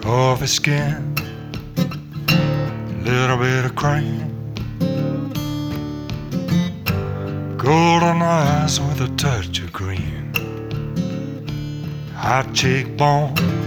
coffee skin, little bit of cream, golden eyes with a touch of green, hot cheekbone,